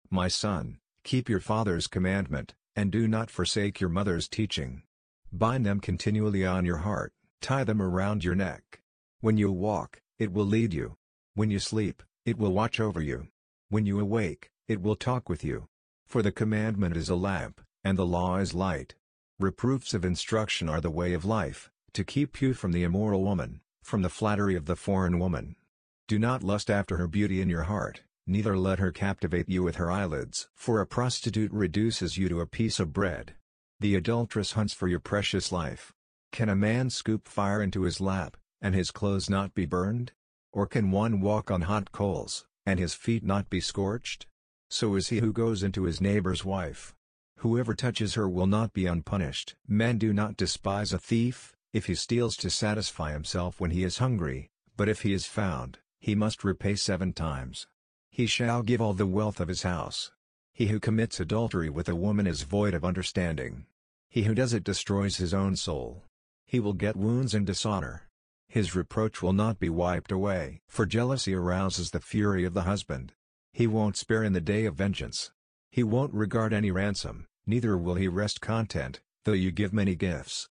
My son, keep your father's commandment, and do not forsake your mother's teaching. Bind them continually on your heart, tie them around your neck. When you walk, it will lead you. When you sleep, it will watch over you. When you awake, it will talk with you. For the commandment is a lamp, and the law is light. Reproofs of instruction are the way of life, to keep you from the immoral woman, from the flattery of the foreign woman. Do not lust after her beauty in your heart, neither let her captivate you with her eyelids. For a prostitute reduces you to a piece of bread. The adulteress hunts for your precious life. Can a man scoop fire into his lap, and his clothes not be burned? Or can one walk on hot coals, and his feet not be scorched? So is he who goes into his neighbor's wife. Whoever touches her will not be unpunished. Men do not despise a thief, if he steals to satisfy himself when he is hungry, but if he is found, he must repay 7 times. He shall give all the wealth of his house. He who commits adultery with a woman is void of understanding. He who does it destroys his own soul. He will get wounds and dishonor. His reproach will not be wiped away. For jealousy arouses the fury of the husband. He won't spare in the day of vengeance. He won't regard any ransom, neither will he rest content, though you give many gifts.